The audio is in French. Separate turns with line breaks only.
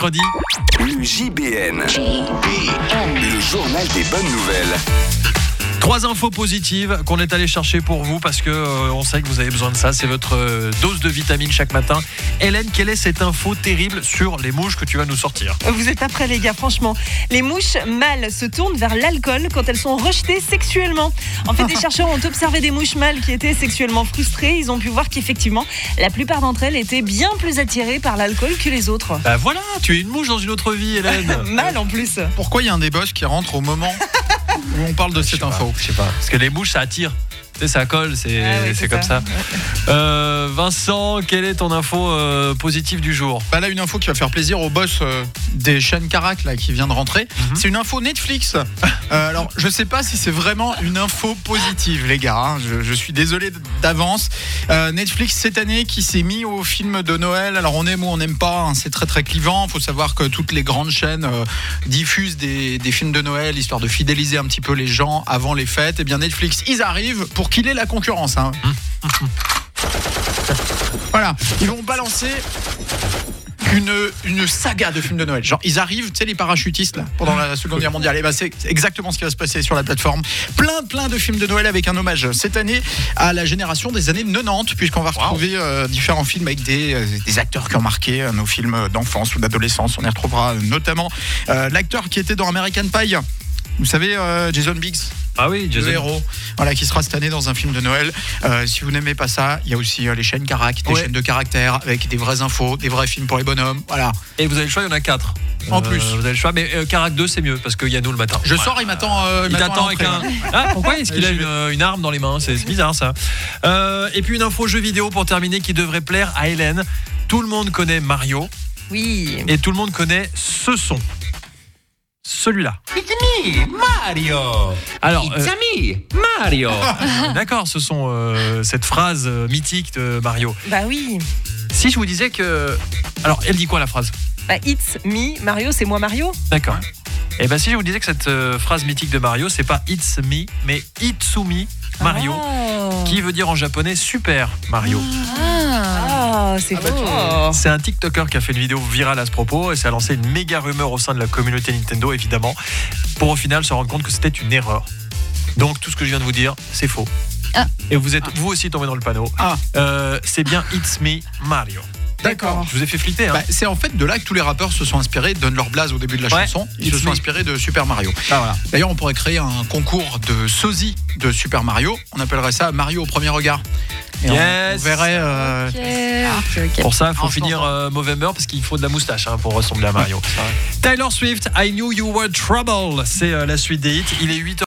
mercredi.
Le JBN. Le journal des bonnes nouvelles.
3 infos positives qu'on est allé chercher pour vous parce que on sait que vous avez besoin de ça. C'est votre dose de vitamine chaque matin. Hélène, quelle est cette info terrible sur les mouches que tu vas nous sortir ?
Vous êtes après les gars, franchement. Les mouches mâles se tournent vers l'alcool quand elles sont rejetées sexuellement. En fait, des chercheurs ont observé des mouches mâles qui étaient sexuellement frustrées. Ils ont pu voir qu'effectivement, la plupart d'entre elles étaient bien plus attirées par l'alcool que les autres.
Bah voilà, tu es une mouche dans une autre vie, Hélène.
Mâle en plus.
Pourquoi il y a un des boss qui rentre au moment où on parle de cette info ?
Je sais pas. Parce que les mouches, ça attire. Tu sais, ça colle, c'est comme ça. Vincent, quelle est ton info positive du jour ?
Bah là, une info qui va faire plaisir au boss des chaînes Carac là, qui vient de rentrer. C'est une info Netflix. Alors, je sais pas si c'est vraiment une info positive, les gars. Hein. Je suis désolé d'avance. Netflix, cette année, qui s'est mis au film de Noël. Alors, on aime ou on n'aime pas. Hein. C'est très, très clivant. Il faut savoir que toutes les grandes chaînes diffusent des films de Noël, histoire de fidéliser un petit peu les gens avant les fêtes. Et bien, Netflix, ils arrivent pour qu'il ait la concurrence. Hein. Voilà, ils vont balancer une saga de films de Noël. Genre, ils arrivent, tu sais, les parachutistes là, pendant la Seconde Guerre mondiale. Et ben, c'est exactement ce qui va se passer sur la plateforme. Plein de films de Noël avec un hommage cette année à la génération des années 90, puisqu'on va retrouver différents films avec des acteurs qui ont marqué nos films d'enfance ou d'adolescence. On y retrouvera notamment l'acteur qui était dans American Pie. Vous savez, Jason Biggs.
Ah oui, Jason.
Le héros, voilà, qui sera cette année dans un film de Noël. Si vous n'aimez pas ça, il y a aussi les chaînes Carac, des chaînes de caractère avec des vraies infos, des vrais films pour les bonhommes. Voilà.
Et vous avez le choix, il y en a 4.
En plus.
Vous avez le choix, mais Carac 2, c'est mieux parce qu'il y a nous le matin.
Je sors, il m'attend.
Il t'attend avec un. Ah, pourquoi est-ce qu'il a une arme dans les mains ? C'est bizarre ça. Et puis une info jeu vidéo pour terminer qui devrait plaire à Hélène. Tout le monde connaît Mario.
Oui.
Et tout le monde connaît ce son. Celui-là.
It's me, Mario.
Alors,
It's me, Mario.
d'accord, ce sont cette phrase mythique de Mario.
Bah oui.
Si je vous disais que... Alors, elle dit quoi la phrase ?
Bah, it's me, Mario, c'est moi Mario.
D'accord. Et ben si je vous disais que cette phrase mythique de Mario, c'est pas It's me, mais Itsumi Mario, qui veut dire en japonais Super Mario.
C'est beau.
C'est un TikToker qui a fait une vidéo virale à ce propos et ça a lancé une méga rumeur au sein de la communauté Nintendo, évidemment, pour au final se rendre compte que c'était une erreur. Donc tout ce que je viens de vous dire, c'est faux. Et vous êtes vous aussi tombé dans le panneau. C'est bien It's me Mario.
D'accord.
Je vous ai fait flipper. Hein.
Bah, c'est en fait de là que tous les rappeurs se sont inspirés, donnent leur blaze au début de la chanson. Ils se sont inspirés de Super Mario.
Voilà.
D'ailleurs, on pourrait créer un concours de sosie de Super Mario. On appellerait ça Mario au premier regard. Et on verrait.
Okay.
Pour ça, il faut finir Movember parce qu'il faut de la moustache pour ressembler à Mario. Taylor Swift, I Knew You Were Trouble. C'est la suite des hits. Il est 8h.